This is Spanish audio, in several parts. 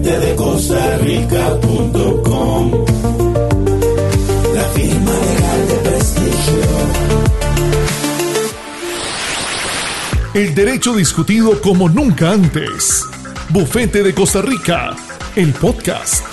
bufetedecostarrica.com. La firma legal de prestigio. El derecho discutido como nunca antes. Bufete de Costa Rica, el podcast.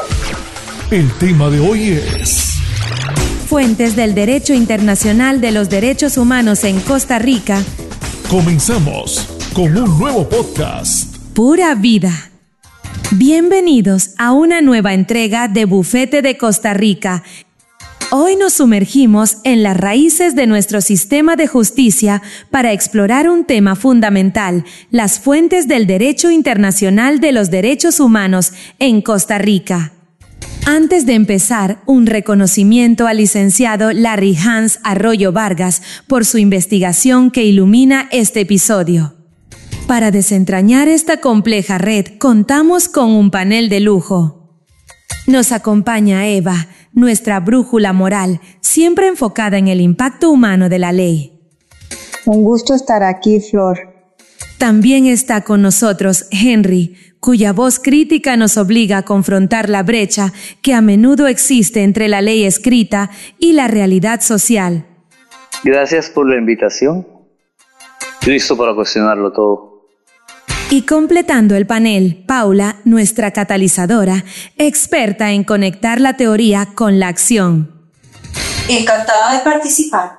El tema de hoy es: fuentes del derecho internacional de los derechos humanos en Costa Rica. Comenzamos con un nuevo podcast. Pura vida. Bienvenidos a una nueva entrega de Bufete de Costa Rica. Hoy nos sumergimos en las raíces de nuestro sistema de justicia para explorar un tema fundamental: las fuentes del derecho internacional de los derechos humanos en Costa Rica. Antes de empezar, un reconocimiento al licenciado Larry Hans Arroyo Vargas por su investigación que ilumina este episodio. Para desentrañar esta compleja red, contamos con un panel de lujo. Nos acompaña Eva, nuestra brújula moral, siempre enfocada en el impacto humano de la ley. Un gusto estar aquí, Flor. También está con nosotros Henry, cuya voz crítica nos obliga a confrontar la brecha que a menudo existe entre la ley escrita y la realidad social. Gracias por la invitación. Listo para cuestionarlo todo. Y completando el panel, Paula, nuestra catalizadora, experta en conectar la teoría con la acción. Encantada de participar.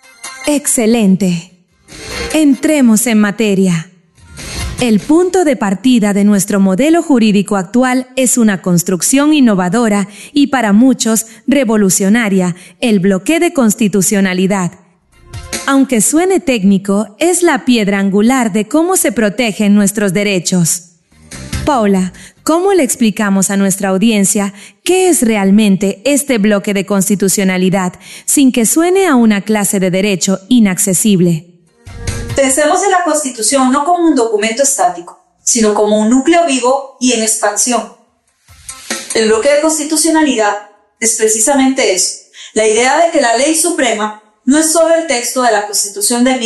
Excelente. Entremos en materia. El punto de partida de nuestro modelo jurídico actual es una construcción innovadora y para muchos revolucionaria: el bloque de constitucionalidad. Aunque suene técnico, es la piedra angular de cómo se protegen nuestros derechos. Paula, ¿cómo le explicamos a nuestra audiencia qué es realmente este bloque de constitucionalidad sin que suene a una clase de derecho inaccesible? Pensemos en la Constitución no como un documento estático, sino como un núcleo vivo y en expansión. El bloque de constitucionalidad es precisamente eso: la idea de que la ley suprema no es solo el texto de la Constitución de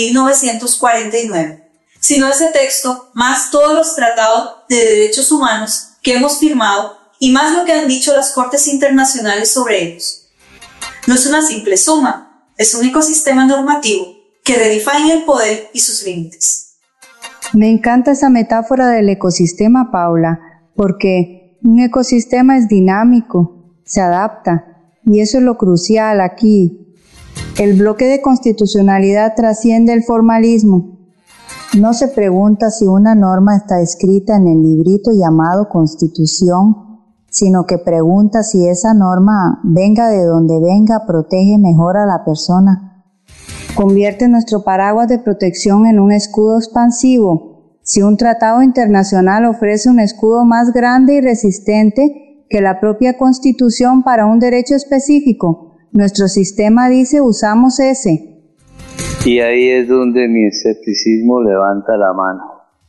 1949, sino ese texto más todos los tratados de derechos humanos que hemos firmado y más lo que han dicho las Cortes Internacionales sobre ellos. No es una simple suma, es un ecosistema normativo que redefine el poder y sus límites. Me encanta esa metáfora del ecosistema, Paula, porque un ecosistema es dinámico, se adapta, y eso es lo crucial aquí. El bloque de constitucionalidad trasciende el formalismo. No se pregunta si una norma está escrita en el librito llamado Constitución, sino que pregunta si esa norma, venga de donde venga, protege mejor a la persona. Convierte nuestro paraguas de protección en un escudo expansivo. Si un tratado internacional ofrece un escudo más grande y resistente que la propia Constitución para un derecho específico, nuestro sistema dice usamos ese. Y ahí es donde mi escepticismo levanta la mano.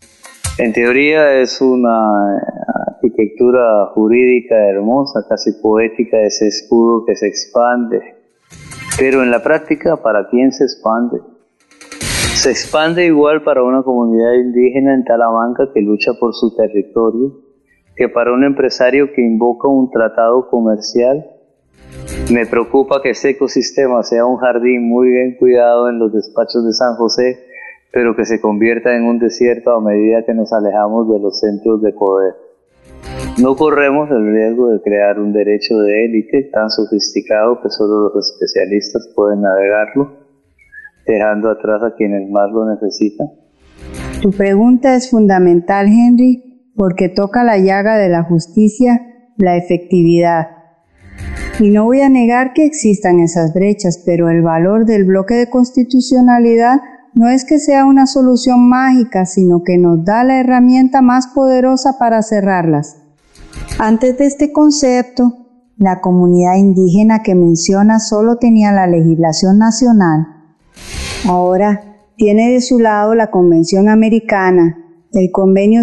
En teoría es una arquitectura jurídica hermosa, casi poética, ese escudo que se expande. Pero en la práctica, ¿para quién se expande? Se expande igual para una comunidad indígena en Talamanca que lucha por su territorio, que para un empresario que invoca un tratado comercial. Me preocupa que este ecosistema sea un jardín muy bien cuidado en los despachos de San José, pero que se convierta en un desierto a medida que nos alejamos de los centros de poder. No corremos el riesgo de crear un derecho de élite tan sofisticado que solo los especialistas pueden navegarlo, dejando atrás a quienes más lo necesitan. Tu pregunta es fundamental, Henry, porque toca la llaga de la justicia, la efectividad. Y no voy a negar que existan esas brechas, pero el valor del bloque de constitucionalidad no es que sea una solución mágica, sino que nos da la herramienta más poderosa para cerrarlas. Antes de este concepto, la comunidad indígena que menciona solo tenía la legislación nacional. Ahora tiene de su lado la Convención Americana, el Convenio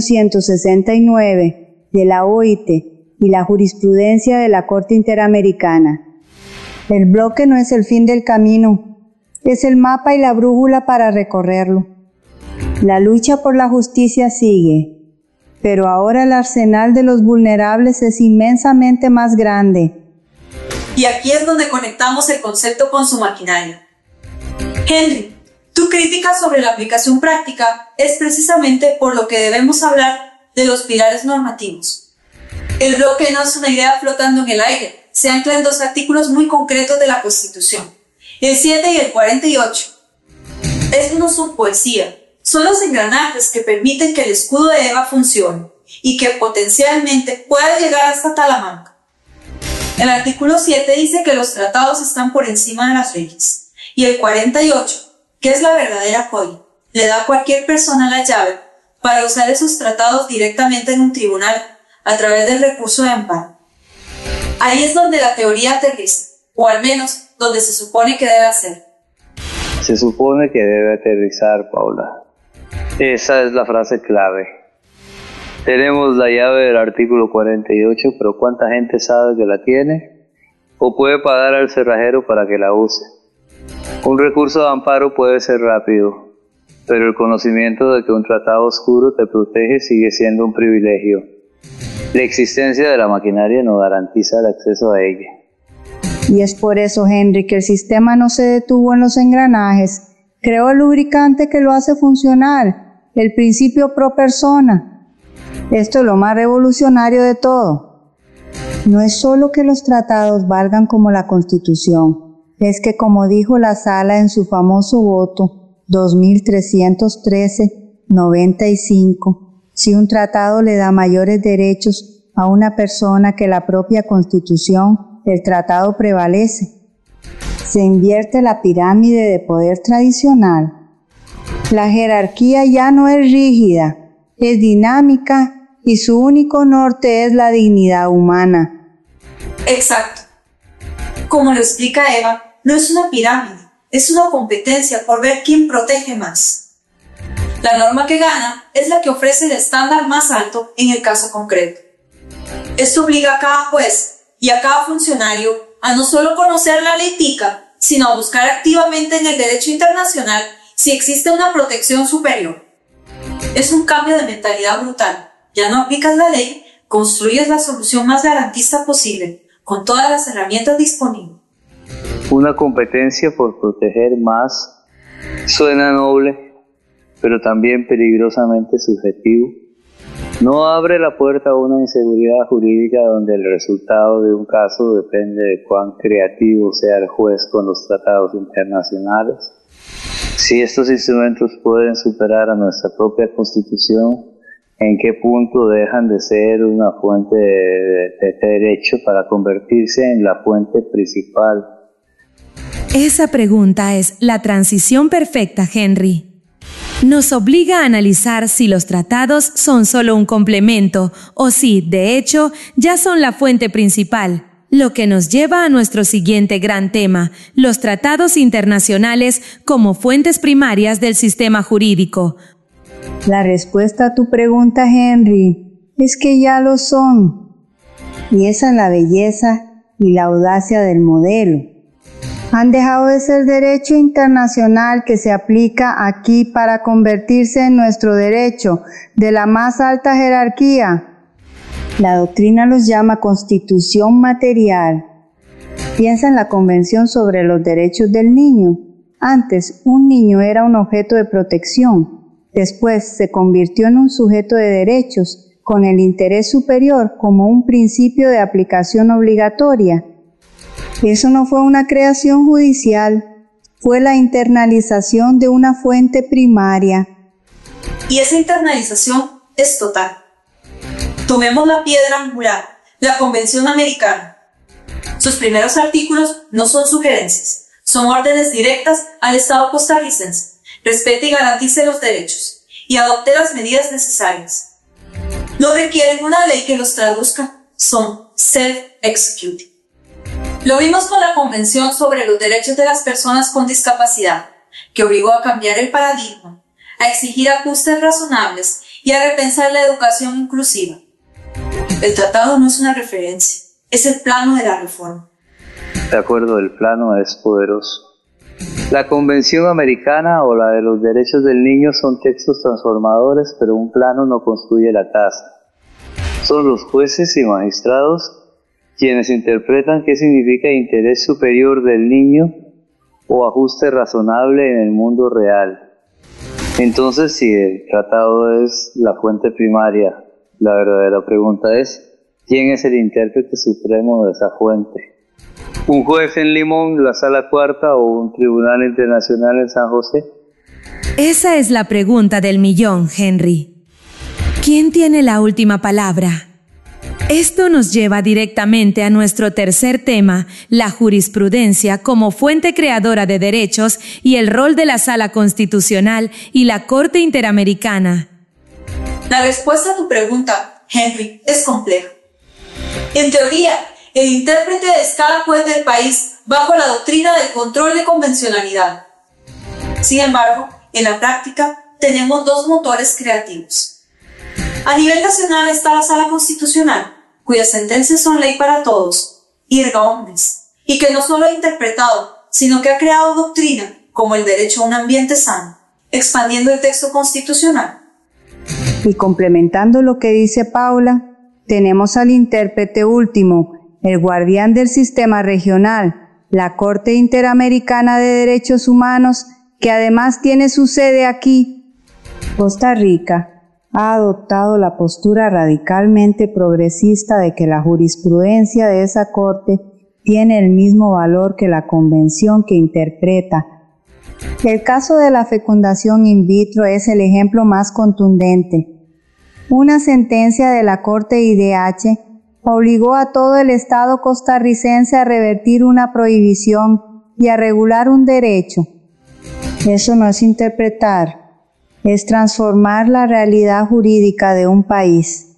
169 de la OIT y la jurisprudencia de la Corte Interamericana. El bloque no es el fin del camino, es el mapa y la brújula para recorrerlo. La lucha por la justicia sigue. pero ahora el arsenal de los vulnerables es inmensamente más grande. Y aquí es donde conectamos el concepto con su maquinaria. Henry, tu crítica sobre la aplicación práctica es precisamente por lo que debemos hablar de los pilares normativos. El bloque no es una idea flotando en el aire, se ancla en dos artículos muy concretos de la Constitución, el 7 y el 48. Estos no son poesía, son los engranajes que permiten que el escudo de Eva funcione y que potencialmente pueda llegar hasta Talamanca. El artículo 7 dice que los tratados están por encima de las leyes, y el 48, que es la verdadera joya, le da a cualquier persona la llave para usar esos tratados directamente en un tribunal a través del recurso de amparo. Ahí es donde la teoría aterriza, o al menos donde se supone que debe hacer. Se supone que debe aterrizar, Paula. Esa es la frase clave. Tenemos la llave del artículo 48, pero ¿cuánta gente sabe que la tiene? ¿O puede pagar al cerrajero para que la use? Un recurso de amparo puede ser rápido, pero el conocimiento de que un tratado oscuro te protege sigue siendo un privilegio. La existencia de la maquinaria no garantiza el acceso a ella. Y es por eso, Henry, que el sistema no se detuvo en los engranajes. Creó el lubricante que lo hace funcionar, el principio pro persona. Esto es lo más revolucionario de todo. No es solo que los tratados valgan como la Constitución, es que, como dijo la Sala en su famoso voto 2313-95, si un tratado le da mayores derechos a una persona que la propia Constitución, el tratado prevalece. Se invierte la pirámide de poder tradicional. La jerarquía ya no es rígida, es dinámica y su único norte es la dignidad humana. Exacto. Como lo explica Eva, no es una pirámide, es una competencia por ver quién protege más. La norma que gana es la que ofrece el estándar más alto en el caso concreto. Esto obliga a cada juez y a cada funcionario a no solo conocer la ley tica, sino a buscar activamente en el derecho internacional si existe una protección superior. Es un cambio de mentalidad brutal. Ya no aplicas la ley, construyes la solución más garantista posible, con todas las herramientas disponibles. Una competencia por proteger más suena noble, pero también peligrosamente subjetivo. No abre la puerta a una inseguridad jurídica donde el resultado de un caso depende de cuán creativo sea el juez con los tratados internacionales. Si estos instrumentos pueden superar a nuestra propia Constitución, ¿en qué punto dejan de ser una fuente de derecho para convertirse en la fuente principal? Esa pregunta es la transición perfecta, Henry. Nos obliga a analizar si los tratados son solo un complemento o si, de hecho, ya son la fuente principal, lo que nos lleva a nuestro siguiente gran tema, los tratados internacionales como fuentes primarias del sistema jurídico. La respuesta a tu pregunta, Henry, es que ya lo son. Y esa es la belleza y la audacia del modelo. Han dejado de ser derecho internacional que se aplica aquí para convertirse en nuestro derecho de la más alta jerarquía. La doctrina los llama constitución material. Piensa en la Convención sobre los Derechos del Niño. Antes, un niño era un objeto de protección. Después, se convirtió en un sujeto de derechos, con el interés superior como un principio de aplicación obligatoria. Eso no fue una creación judicial, fue la internalización de una fuente primaria. Y esa internalización es total. Tomemos la piedra angular, la Convención Americana. Sus primeros artículos no son sugerencias, son órdenes directas al Estado costarricense. Respete y garantice los derechos y adopte las medidas necesarias. No requieren una ley que los traduzca, son self-executing. Lo vimos con la Convención sobre los Derechos de las Personas con Discapacidad, que obligó a cambiar el paradigma, a exigir ajustes razonables y a repensar la educación inclusiva. El tratado no es una referencia, es el plano de la reforma. De acuerdo, el plano es poderoso. La Convención Americana o la de los Derechos del Niño son textos transformadores, pero un plano no construye la casa. Son los jueces y magistrados quienes interpretan qué significa interés superior del niño o ajuste razonable en el mundo real. Entonces, si el tratado es la fuente primaria, la verdadera pregunta es, ¿quién es el intérprete supremo de esa fuente? ¿Un juez en Limón, la Sala Cuarta, o un tribunal internacional en San José? Esa es la pregunta del millón, Henry. ¿Quién tiene la última palabra? Esto nos lleva directamente a nuestro tercer tema, la jurisprudencia como fuente creadora de derechos y el rol de la Sala Constitucional y la Corte Interamericana. La respuesta a tu pregunta, Henry, es compleja. En teoría, el intérprete es cada juez del país bajo la doctrina del control de convencionalidad. Sin embargo, en la práctica, tenemos dos motores creativos. A nivel nacional está la Sala Constitucional, cuyas sentencias son ley para todos, erga omnes, y que no solo ha interpretado, sino que ha creado doctrina, como el derecho a un ambiente sano, expandiendo el texto constitucional. Y complementando lo que dice Paula, tenemos al intérprete último, el guardián del sistema regional, la Corte Interamericana de Derechos Humanos, que además tiene su sede aquí. Costa Rica ha adoptado la postura radicalmente progresista de que la jurisprudencia de esa corte tiene el mismo valor que la convención que interpreta. El caso de la fecundación in vitro es el ejemplo más contundente. Una sentencia de la Corte IDH obligó a todo el Estado costarricense a revertir una prohibición y a regular un derecho. Eso no es interpretar, es transformar la realidad jurídica de un país.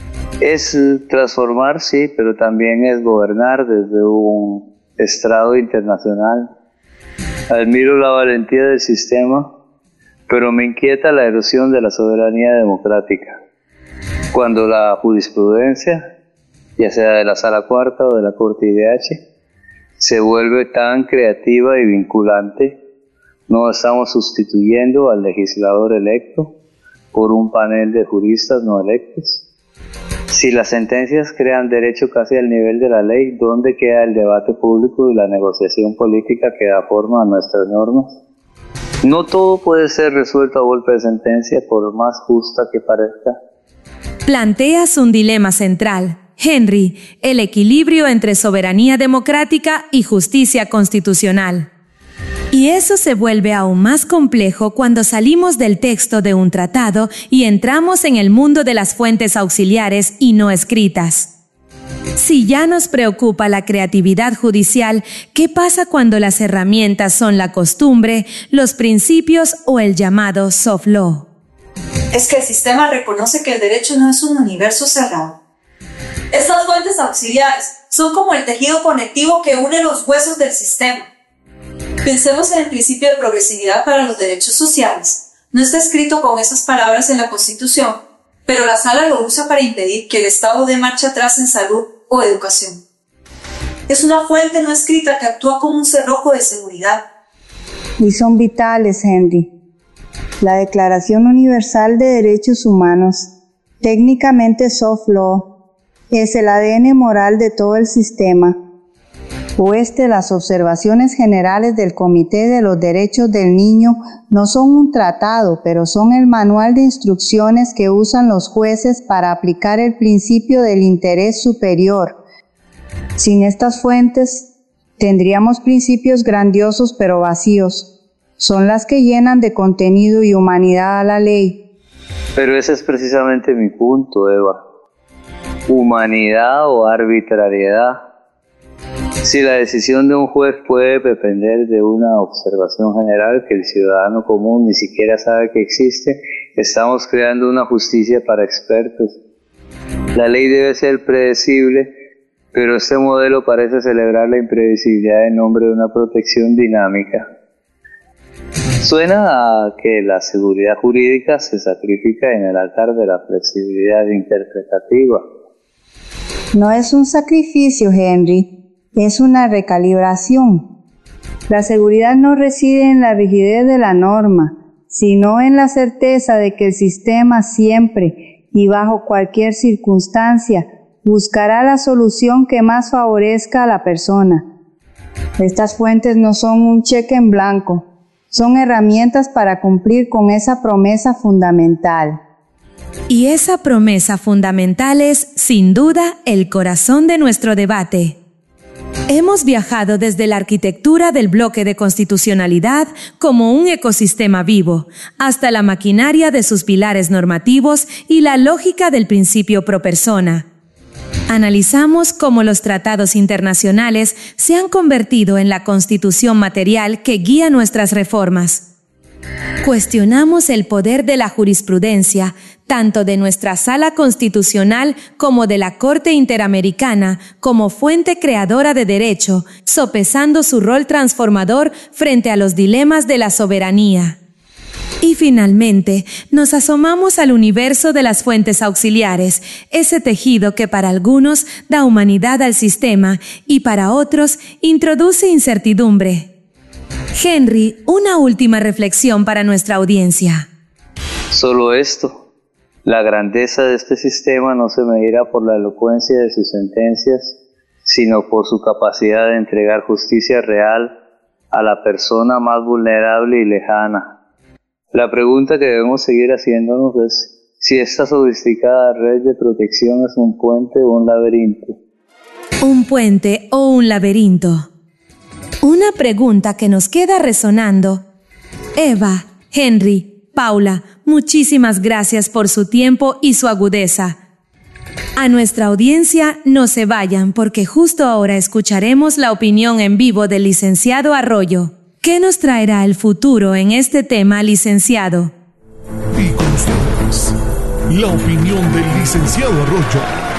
Es transformar, sí, pero también es gobernar desde un estrado internacional. Admiro la valentía del sistema, pero me inquieta la erosión de la soberanía democrática. Cuando la jurisprudencia, ya sea de la Sala Cuarta o de la Corte IDH, se vuelve tan creativa y vinculante, no estamos sustituyendo al legislador electo por un panel de juristas no electos. Si las sentencias crean derecho casi al nivel de la ley, ¿dónde queda el debate público y la negociación política que da forma a nuestras normas? No todo puede ser resuelto a golpe de sentencia, por más justa que parezca. Planteas un dilema central, Henry, el equilibrio entre soberanía democrática y justicia constitucional. Y eso se vuelve aún más complejo cuando salimos del texto de un tratado y entramos en el mundo de las fuentes auxiliares y no escritas. Si ya nos preocupa la creatividad judicial, ¿qué pasa cuando las herramientas son la costumbre, los principios o el llamado soft law? Es que el sistema reconoce que el derecho no es un universo cerrado. Estas fuentes auxiliares son como el tejido conectivo que une los huesos del sistema. Pensemos en el principio de progresividad para los derechos sociales. No está escrito con esas palabras en la Constitución, pero la Sala lo usa para impedir que el Estado dé marcha atrás en salud o educación. Es una fuente no escrita que actúa como un cerrojo de seguridad. Y son vitales, Henry. La Declaración Universal de Derechos Humanos, técnicamente soft law, es el ADN moral de todo el sistema. Las observaciones generales del Comité de los Derechos del Niño no son un tratado, pero son el manual de instrucciones que usan los jueces para aplicar el principio del interés superior. Sin estas fuentes, tendríamos principios grandiosos pero vacíos. Son las que llenan de contenido y humanidad a la ley. Pero ese es precisamente mi punto, Eva. Humanidad o arbitrariedad. Si la decisión de un juez puede depender de una observación general que el ciudadano común ni siquiera sabe que existe, estamos creando una justicia para expertos. La ley debe ser predecible, pero este modelo parece celebrar la imprevisibilidad en nombre de una protección dinámica. Suena a que la seguridad jurídica se sacrifica en el altar de la flexibilidad interpretativa. No es un sacrificio, Henry. Es una recalibración. La seguridad no reside en la rigidez de la norma, sino en la certeza de que el sistema siempre y bajo cualquier circunstancia buscará la solución que más favorezca a la persona. Estas fuentes no son un cheque en blanco, son herramientas para cumplir con esa promesa fundamental. Y esa promesa fundamental es, sin duda, el corazón de nuestro debate. Hemos viajado desde la arquitectura del bloque de constitucionalidad como un ecosistema vivo, hasta la maquinaria de sus pilares normativos y la lógica del principio pro persona. Analizamos cómo los tratados internacionales se han convertido en la constitución material que guía nuestras reformas. Cuestionamos el poder de la jurisprudencia, tanto de nuestra Sala Constitucional como de la Corte Interamericana, como fuente creadora de derecho, sopesando su rol transformador frente a los dilemas de la soberanía. Y finalmente, nos asomamos al universo de las fuentes auxiliares, ese tejido que para algunos da humanidad al sistema y para otros introduce incertidumbre. Henry, una última reflexión para nuestra audiencia. Solo esto, la grandeza de este sistema no se medirá por la elocuencia de sus sentencias, sino por su capacidad de entregar justicia real a la persona más vulnerable y lejana. La pregunta que debemos seguir haciéndonos es si esta sofisticada red de protección es un puente o un laberinto. ¿Un puente o un laberinto? Una pregunta que nos queda resonando. Eva, Henry, Paula, muchísimas gracias por su tiempo y su agudeza. A nuestra audiencia, no se vayan porque justo ahora escucharemos la opinión en vivo del licenciado Arroyo. ¿Qué nos traerá el futuro en este tema, licenciado? Y con ustedes, la opinión del licenciado Arroyo.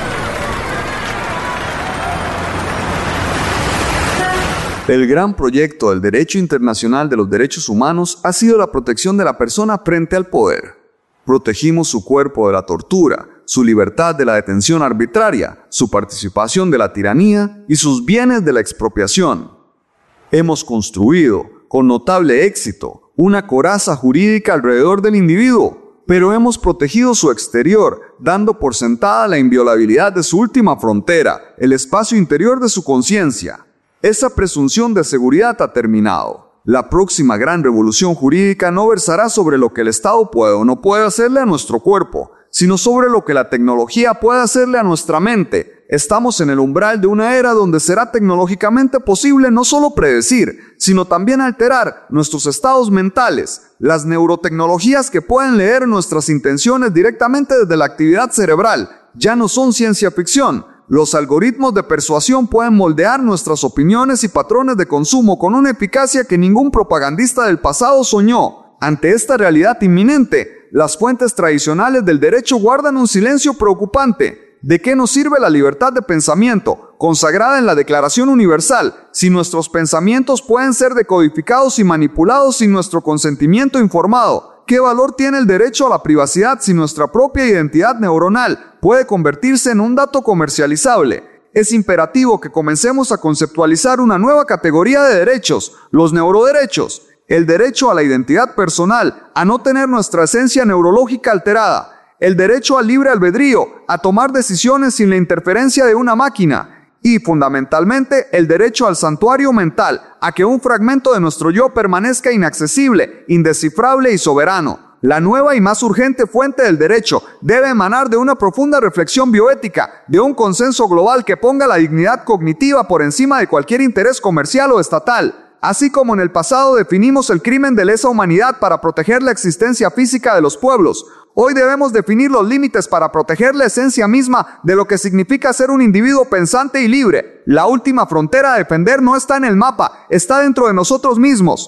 El gran proyecto del derecho internacional de los derechos humanos ha sido la protección de la persona frente al poder. Protegimos su cuerpo de la tortura, su libertad de la detención arbitraria, su participación de la tiranía y sus bienes de la expropiación. Hemos construido, con notable éxito, una coraza jurídica alrededor del individuo, pero hemos protegido su exterior, dando por sentada la inviolabilidad de su última frontera, el espacio interior de su conciencia. Esa presunción de seguridad ha terminado. La próxima gran revolución jurídica no versará sobre lo que el Estado puede o no puede hacerle a nuestro cuerpo, sino sobre lo que la tecnología puede hacerle a nuestra mente. Estamos en el umbral de una era donde será tecnológicamente posible no solo predecir, sino también alterar nuestros estados mentales. Las neurotecnologías que pueden leer nuestras intenciones directamente desde la actividad cerebral ya no son ciencia ficción. Los algoritmos de persuasión pueden moldear nuestras opiniones y patrones de consumo con una eficacia que ningún propagandista del pasado soñó. Ante esta realidad inminente, las fuentes tradicionales del derecho guardan un silencio preocupante. ¿De qué nos sirve la libertad de pensamiento, consagrada en la Declaración Universal, si nuestros pensamientos pueden ser decodificados y manipulados sin nuestro consentimiento informado? ¿Qué valor tiene el derecho a la privacidad si nuestra propia identidad neuronal puede convertirse en un dato comercializable? Es imperativo que comencemos a conceptualizar una nueva categoría de derechos, los neuroderechos. El derecho a la identidad personal, a no tener nuestra esencia neurológica alterada. El derecho al libre albedrío, a tomar decisiones sin la interferencia de una máquina. Y, fundamentalmente, el derecho al santuario mental, a que un fragmento de nuestro yo permanezca inaccesible, indescifrable y soberano. La nueva y más urgente fuente del derecho debe emanar de una profunda reflexión bioética, de un consenso global que ponga la dignidad cognitiva por encima de cualquier interés comercial o estatal. Así como en el pasado definimos el crimen de lesa humanidad para proteger la existencia física de los pueblos, hoy debemos definir los límites para proteger la esencia misma de lo que significa ser un individuo pensante y libre. La última frontera a defender no está en el mapa, está dentro de nosotros mismos.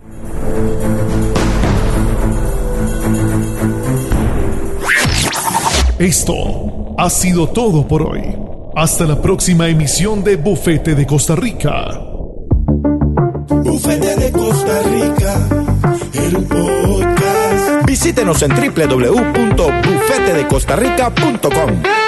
Esto ha sido todo por hoy. Hasta la próxima emisión de Bufete de Costa Rica. Bufete de Costa Rica, el podcast. Visítenos en www.bufetedecostarrica.com.